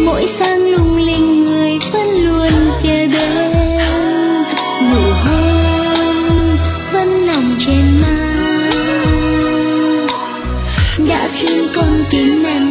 mỗi sáng lung linh người vẫn luôn kề bên, nụ hôn vẫn nồng trên má đã khiến con tim em